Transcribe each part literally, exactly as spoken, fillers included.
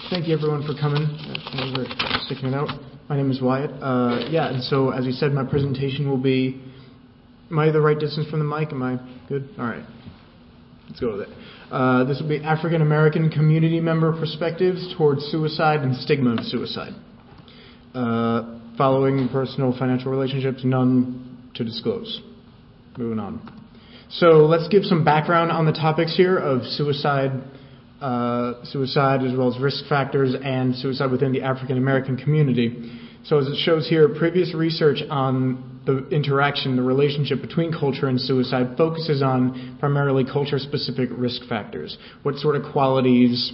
Thank you, everyone, for coming. Thanks for sticking it out. My name is Wyatt. Uh, yeah, and so, as you said, my presentation will be... Am I the right distance from the mic? Am I good? All right. Let's go with it. Uh, this will be African American community member perspectives towards suicide and stigma of suicide. Uh, following personal financial relationships, none to disclose. Moving on. So let's give some background on the topics here of suicide, uh, suicide as well as risk factors and suicide within the African American community. So as it shows here, previous research on the interaction, the relationship between culture and suicide focuses on primarily culture-specific risk factors. What sort of qualities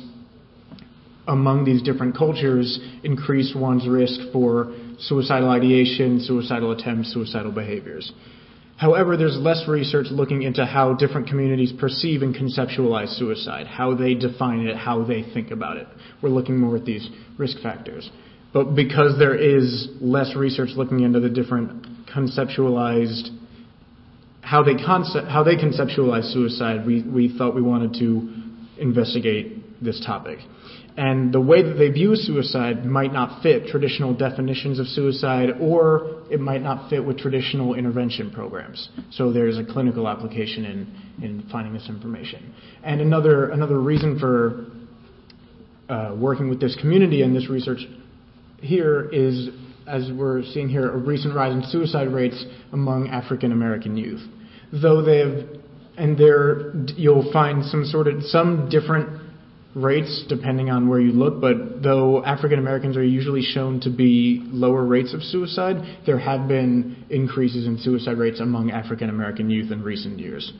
among these different cultures increase one's risk for suicidal ideation, suicidal attempts, suicidal behaviors. However, there's less research looking into how different communities perceive and conceptualize suicide, how they define it, how they think about it. We're looking more at these risk factors. But because there is less research looking into the different conceptualized, how they concept, how they conceptualize suicide, we, we thought we wanted to investigate this topic. And the way that they view suicide might not fit traditional definitions of suicide, or it might not fit with traditional intervention programs. So there's a clinical application in, in finding this information. And another, another reason for uh, working with this community and this research here is, as we're seeing here, a recent rise in suicide rates among African American youth. Though they have, and there you'll find some sort of, some different rates depending on where you look, but though African Americans are usually shown to be lower rates of suicide, there have been increases in suicide rates among African American youth in recent years.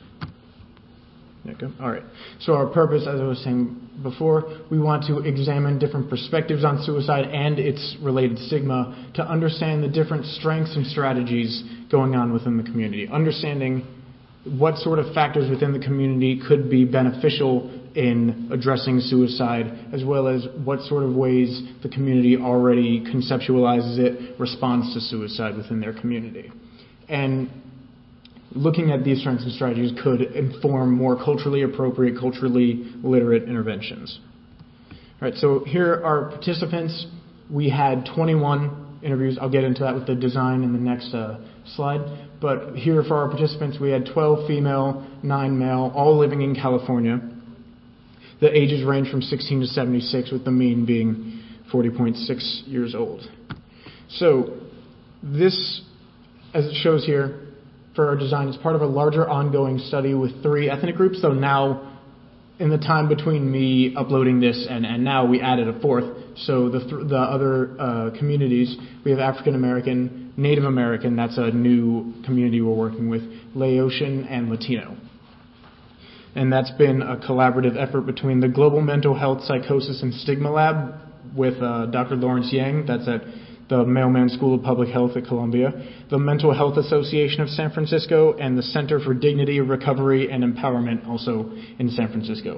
Okay. All right. So our purpose, as I was saying before, we want to examine different perspectives on suicide and its related stigma to understand the different strengths and strategies going on within the community, understanding what sort of factors within the community could be beneficial in addressing suicide, as well as what sort of ways the community already conceptualizes it, responds to suicide within their community. And looking at these strengths and strategies could inform more culturally appropriate, culturally literate interventions. All right, so here are participants. We had twenty-one interviews. I'll get into that with the design in the next uh, slide. But here for our participants, we had twelve female, nine male, all living in California. The ages range from sixteen to seventy-six, with the mean being forty point six years old. So this, as it shows here, for our design, is part of a larger ongoing study with three ethnic groups. So now, in the time between me uploading this and, and now, we added a fourth. So the, th- the other uh, communities, we have African American, Native American, that's a new community we're working with, Laotian, and Latino. And that's been a collaborative effort between the Global Mental Health, Psychosis, and Stigma Lab with uh, Doctor Lawrence Yang, that's at the Mailman School of Public Health at Columbia, the Mental Health Association of San Francisco, and the Center for Dignity, Recovery, and Empowerment, also in San Francisco.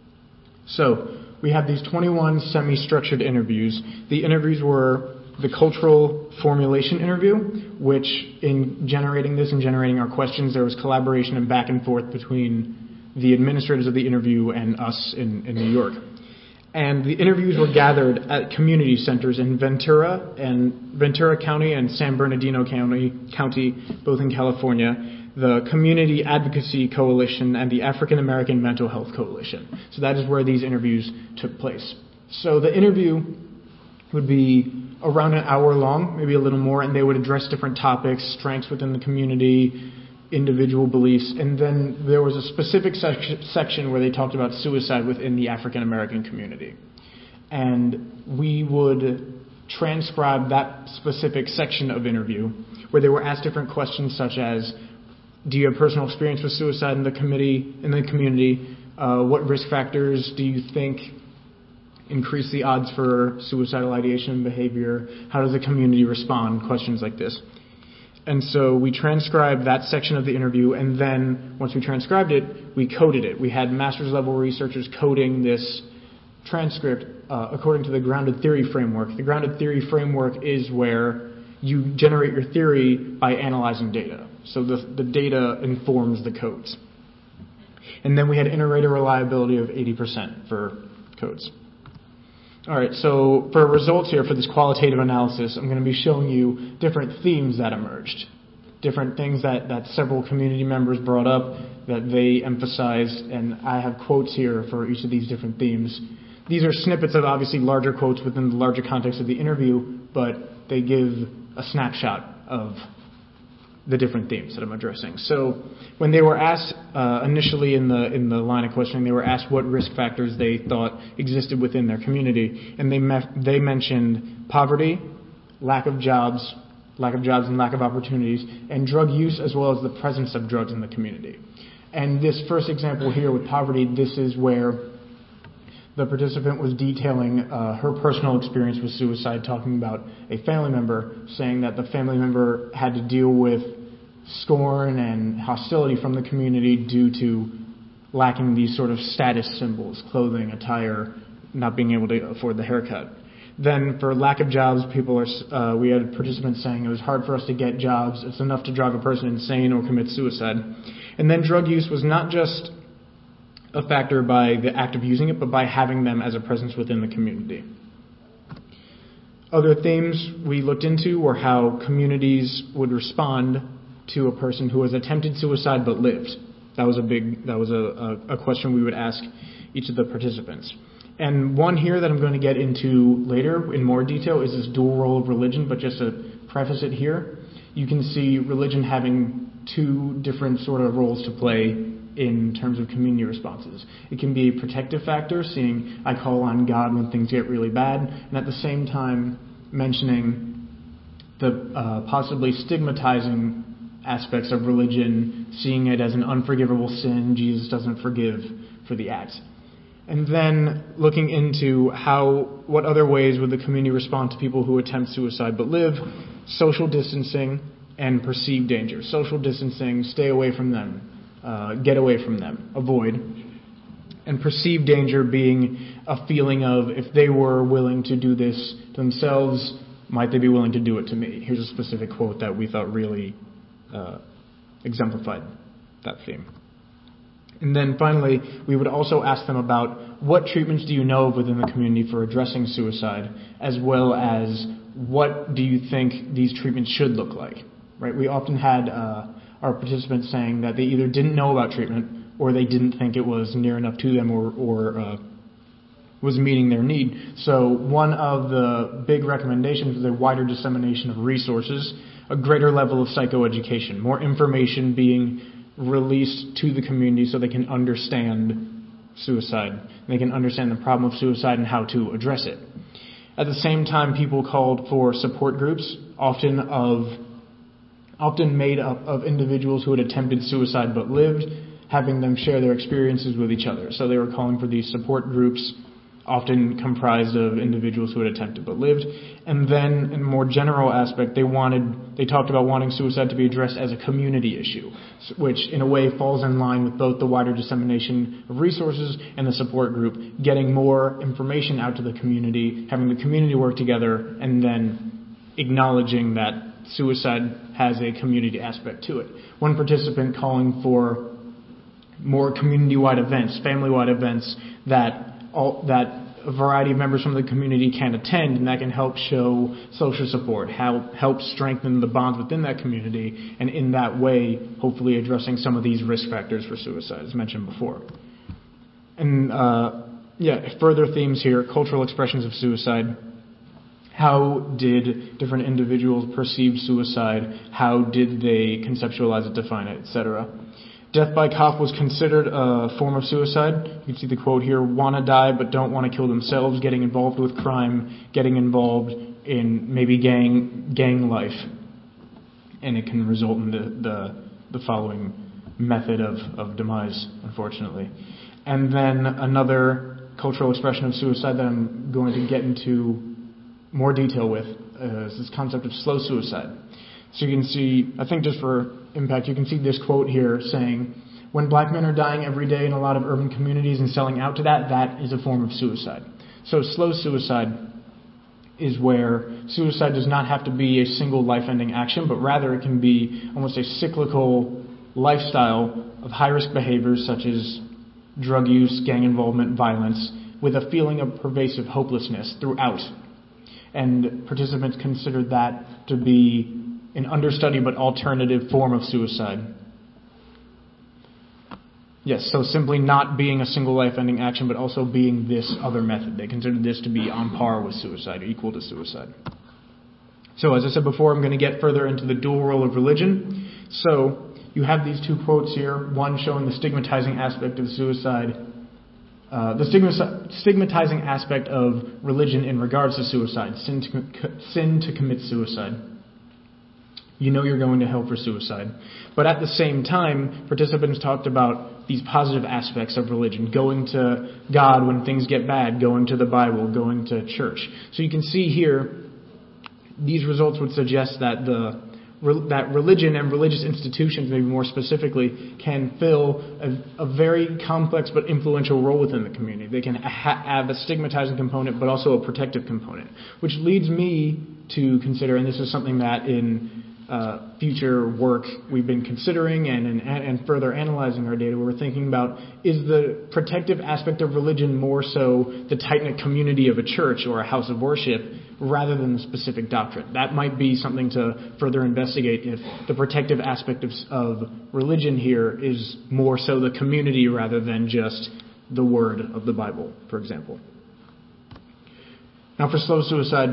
So we have these twenty-one semi-structured interviews. The interviews were the cultural formulation interview, which in generating this and generating our questions, there was collaboration and back and forth between the administrators of the interview and us in, in New York. And the interviews were gathered at community centers in Ventura and Ventura County and San Bernardino County, County, both in California, the Community Advocacy Coalition, and the African American Mental Health Coalition. So that is where these interviews took place. So the interview would be around an hour long, maybe a little more, and they would address different topics, strengths within the community, individual beliefs, and then there was a specific sec- section where they talked about suicide within the African American community. And we would transcribe that specific section of interview where they were asked different questions such as, do you have personal experience with suicide in the committee, in the community? Uh, what risk factors do you think increase the odds for suicidal ideation and behavior? How does the community respond? Questions like this. And so we transcribed that section of the interview, and then once we transcribed it, we coded it. We had master's level researchers coding this transcript uh, according to the grounded theory framework. The grounded theory framework is where you generate your theory by analyzing data. So the, the data informs the codes. And then we had inter-rater reliability of eighty percent for codes. All right, so for results here for this qualitative analysis, I'm going to be showing you different themes that emerged, different things that, that several community members brought up that they emphasized, and I have quotes here for each of these different themes. These are snippets of obviously larger quotes within the larger context of the interview, but they give a snapshot of the different themes that I'm addressing. So when they were asked uh, initially in the in the line of questioning, they were asked what risk factors they thought existed within their community, and they me- they mentioned poverty, lack of jobs, lack of jobs and lack of opportunities, and drug use as well as the presence of drugs in the community. And this first example here with poverty, this is where the participant was detailing uh, her personal experience with suicide, talking about a family member, saying that the family member had to deal with scorn and hostility from the community due to lacking these sort of status symbols, clothing, attire, not being able to afford the haircut. Then for lack of jobs, people are, uh, we had participants saying it was hard for us to get jobs. It's enough to drive a person insane or commit suicide. And then drug use was not just a factor by the act of using it, but by having them as a presence within the community. Other themes we looked into were how communities would respond to a person who has attempted suicide but lived. That was a big, that was a, a, a question we would ask each of the participants. And one here that I'm going to get into later in more detail is this dual role of religion, but just to preface it here, you can see religion having two different sort of roles to play in terms of community responses. It can be a protective factor, seeing I call on God when things get really bad, and at the same time mentioning the uh, possibly stigmatizing aspects of religion, seeing it as an unforgivable sin. Jesus doesn't forgive for the act. And then looking into how, what other ways would the community respond to people who attempt suicide but live, social distancing, and perceived danger. Social distancing, stay away from them. Uh, get away from them, avoid, and perceived danger being a feeling of if they were willing to do this to themselves, might they be willing to do it to me? Here's a specific quote that we thought really uh, exemplified that theme. And then finally, we would also ask them about what treatments do you know of within the community for addressing suicide, as well as what do you think these treatments should look like, right? We often had uh, our participants saying that they either didn't know about treatment or they didn't think it was near enough to them or, or uh, was meeting their need. So one of the big recommendations was a wider dissemination of resources, a greater level of psychoeducation, more information being released to the community so they can understand suicide. They can understand the problem of suicide and how to address it. At the same time, people called for support groups, often of often made up of individuals who had attempted suicide but lived, having them share their experiences with each other. So they were calling for these support groups, often comprised of individuals who had attempted but lived. And then, in a more general aspect, they wanted, they talked about wanting suicide to be addressed as a community issue, which in a way falls in line with both the wider dissemination of resources and the support group, getting more information out to the community, having the community work together, and then acknowledging that suicide has a community aspect to it. One participant calling for more community-wide events, family-wide events that all, that a variety of members from the community can attend, and that can help show social support, help, help strengthen the bonds within that community, and in that way, hopefully addressing some of these risk factors for suicide, as mentioned before. And uh, yeah, further themes here, cultural expressions of suicide. How did different individuals perceive suicide? How did they conceptualize it, define it, et cetera? Death by cop was considered a form of suicide. You can see the quote here, want to die but don't want to kill themselves, getting involved with crime, getting involved in maybe gang gang life. And it can result in the, the, the following method of, of demise, unfortunately. And then another cultural expression of suicide that I'm going to get into more detail with uh, is this concept of slow suicide. So you can see, I think just for impact, you can see this quote here saying, when black men are dying every day in a lot of urban communities and selling out to that, that is a form of suicide. So slow suicide is where suicide does not have to be a single life-ending action, but rather it can be almost a cyclical lifestyle of high-risk behaviors such as drug use, gang involvement, violence, with a feeling of pervasive hopelessness throughout. And participants considered that to be an understudy but alternative form of suicide. Yes, so simply not being a single life-ending action, but also being this other method. They considered this to be on par with suicide, or equal to suicide. So, as I said before, I'm going to get further into the dual role of religion. So, you have these two quotes here, one showing the stigmatizing aspect of suicide, uh, the stigma- stigmatizing aspect of religion in regards to suicide, sin to, sin to commit suicide. You know you're going to hell for suicide. But at the same time, participants talked about these positive aspects of religion, going to God when things get bad, going to the Bible, going to church. So you can see here, these results would suggest that the that religion and religious institutions, maybe more specifically, can fill a, a very complex but influential role within the community. They can ha- have a stigmatizing component, but also a protective component, which leads me to consider, and this is something that in Uh, future work we've been considering and, and and further analyzing our data, we're thinking about, is the protective aspect of religion more so the tight-knit community of a church or a house of worship rather than the specific doctrine? That might be something to further investigate, if the protective aspect of, of religion here is more so the community rather than just the word of the Bible, for example. Now for slow suicide,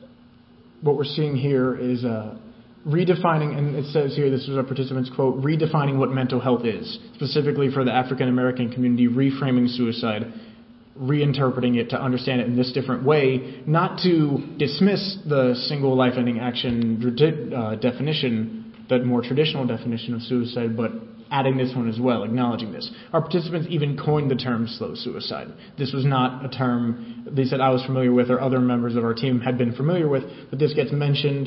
what we're seeing here is a uh, redefining, and it says here, this was a participant's quote, redefining what mental health is, specifically for the African American community, reframing suicide, reinterpreting it to understand it in this different way, not to dismiss the single life-ending action uh, definition, the more traditional definition of suicide, but adding this one as well, acknowledging this. Our participants even coined the term slow suicide. This was not a term they said I was familiar with or other members of our team had been familiar with, but this gets mentioned.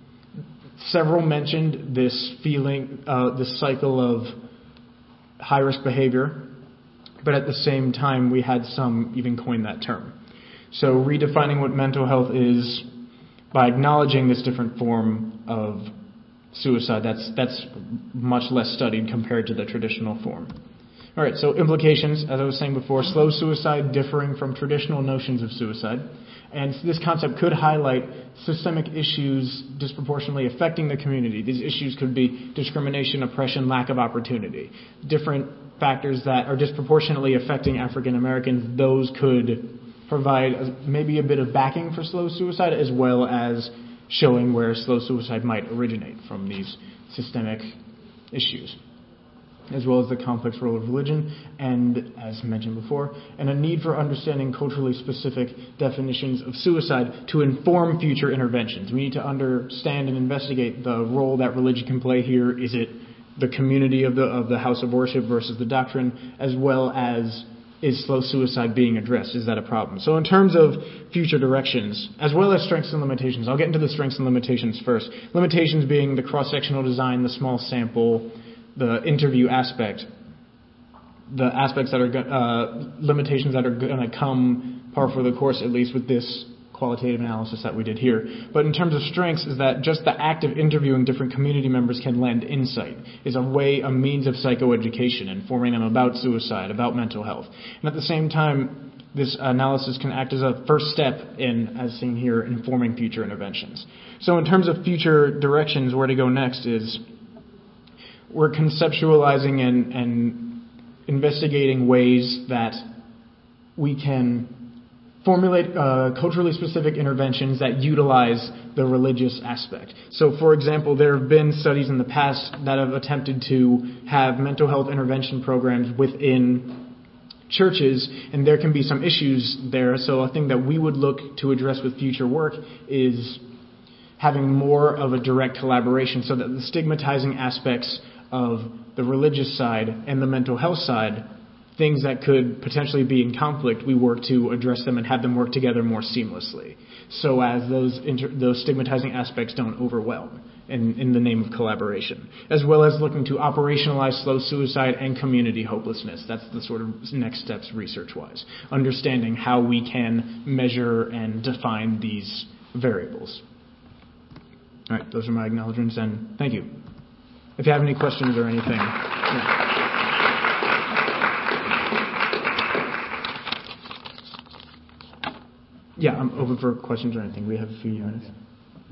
Several mentioned this feeling, uh, this cycle of high-risk behavior, but at the same time, we had some even coin that term. So redefining what mental health is by acknowledging this different form of suicide, that's that's much less studied compared to the traditional form. All right, so implications, as I was saying before, slow suicide differing from traditional notions of suicide. And this concept could highlight systemic issues disproportionately affecting the community. These issues could be discrimination, oppression, lack of opportunity. Different factors that are disproportionately affecting African Americans, those could provide maybe a bit of backing for slow suicide, as well as showing where slow suicide might originate from these systemic issues, as well as the complex role of religion, and, as mentioned before, and a need for understanding culturally specific definitions of suicide to inform future interventions. We need to understand and investigate the role that religion can play here. Is it the community of the of the house of worship versus the doctrine, as well as, is slow suicide being addressed? Is that a problem? So in terms of future directions, as well as strengths and limitations, I'll get into the strengths and limitations first. Limitations being the cross-sectional design, the small sample, the interview aspect, the aspects that are uh, limitations that are going to come par for the course, at least with this qualitative analysis that we did here. But in terms of strengths, is that just the act of interviewing different community members can lend insight, is a way, a means of psychoeducation, informing them about suicide, about mental health. And at the same time, this analysis can act as a first step in, as seen here, informing future interventions. So in terms of future directions, where to go next is, we're conceptualizing and, and investigating ways that we can formulate uh, culturally specific interventions that utilize the religious aspect. So, for example, there have been studies in the past that have attempted to have mental health intervention programs within churches, and there can be some issues there. So a thing that we would look to address with future work is having more of a direct collaboration so that the stigmatizing aspects of the religious side and the mental health side, things that could potentially be in conflict, we work to address them and have them work together more seamlessly, so as those inter- those stigmatizing aspects don't overwhelm in, in the name of collaboration, as well as looking to operationalize slow suicide and community hopelessness. That's the sort of next steps research-wise, understanding how we can measure and define these variables. All right, those are my acknowledgments, and thank you. If you have any questions or anything. Yeah. Yeah, I'm open for questions or anything. We have a few minutes. Okay.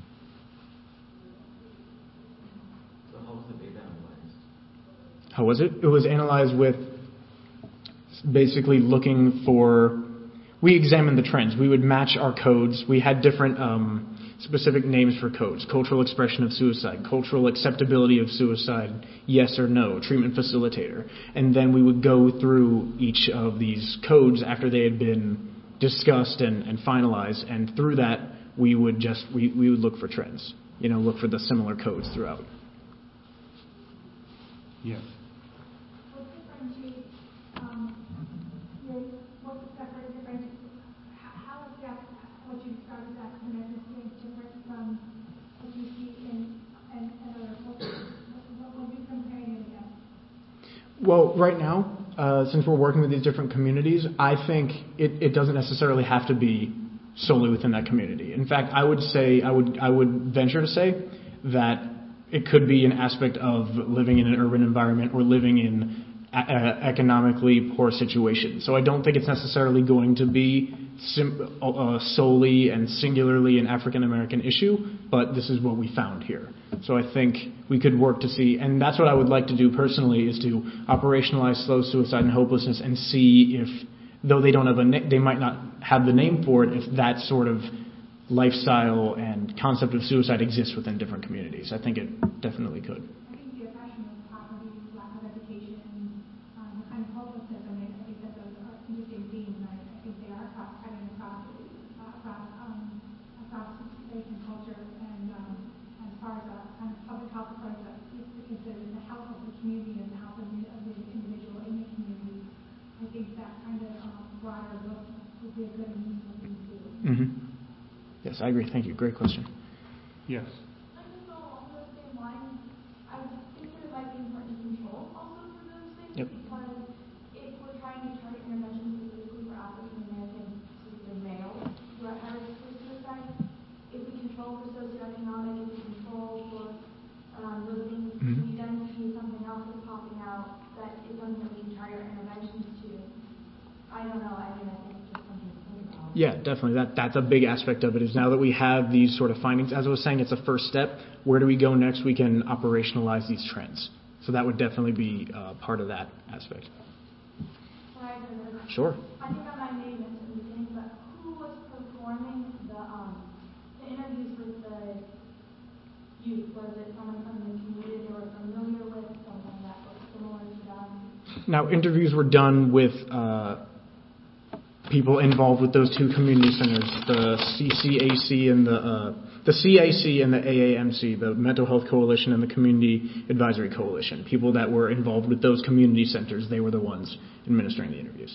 So how was the data analyzed? How was it? It was analyzed with basically looking for, we examined the trends. We would match our codes. We had different um, specific names for codes: cultural expression of suicide, cultural acceptability of suicide, yes or no, treatment facilitator. And then we would go through each of these codes after they had been discussed and, and finalized, and through that we would just we, we would look for trends, you know, look for the similar codes throughout. Yes. What differentiates um, your what separate different how is that what you described as African ethnicity different from what you see in in, in other cultures? What would you compare it against? Well, right now, uh, since we're working with these different communities, I think it, it doesn't necessarily have to be solely within that community. In fact, I would say, I would, I would venture to say that it could be an aspect of living in an urban environment or living in a, a economically poor situations. So I don't think it's necessarily going to be sim- uh, solely and singularly an African American issue, but this is what we found here. So I think we could work to see, and that's what I would like to do personally, is to operationalize slow suicide and hopelessness and see if, though they don't have a, na- they might not have the name for it, if that sort of lifestyle and concept of suicide exists within different communities. I think it definitely could. I think the oppression of poverty, lack of education, and um, the kind of hopelessness. I mean, I think that those are interesting themes, and I, I think they are across, cutting across, uh, across, um, across race and culture. And um, as far as a kind of public health approach that is to consider the health of the community and the health of the, of the individual in the community, I think that kind of um, broader look would be a good and meaningful thing to do. Mm-hmm. Yes, I agree. Thank you. Great question. Yes. I just go along those same lines. I think there might be important control also for those things, Yep. because if we're trying to target interventions specifically for African Americans, specifically males, who are at risk for suicide, if we control for socioeconomic, if we control for um, those things, Mhm. we then see something else that's popping out that is something that we can target our interventions to. I don't know. I mean, I think it's just something to think about. Yeah, definitely. That that's a big aspect of it, is now that we have these sort of findings, as I was saying, it's a first step. Where do we go next? We can operationalize these trends. So that would definitely be uh, part of that aspect. Right, and Sure. I think I might name it in the beginning, but who was performing the um the interviews with the youth? Was it someone from the community they were familiar with, someone that was similar to them? Now, interviews were done with uh, people involved with those two community centers, the C C A C and the uh, the C A C and the A A M C, the Mental Health Coalition and the Community Advisory Coalition. People that were involved with those community centers, they were the ones administering the interviews.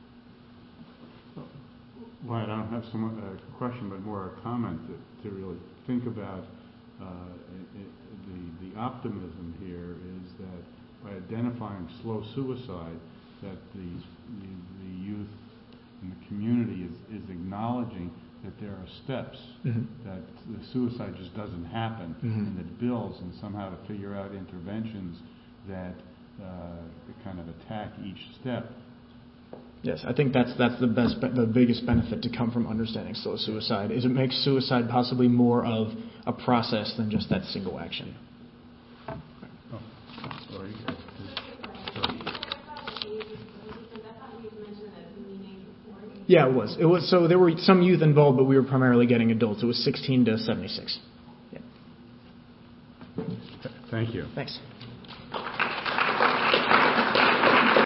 Wyatt, I don't have so much a question, but more a comment to, to really think about. Uh, it, it, the the optimism here is that by identifying slow suicide, that these the, the youth and the community is, is acknowledging that there are steps, Mm-hmm. that the suicide just doesn't happen, Mm-hmm. and that builds, and somehow to figure out interventions that uh, kind of attack each step. Yes, I think that's that's the best, the biggest benefit to come from understanding slow suicide, is it makes suicide possibly more of a process than just that single action. Oh, sorry. Yeah, it was. It was. So there were some youth involved, but we were primarily getting adults. It was sixteen to seventy-six. Yeah. Thank you. Thanks.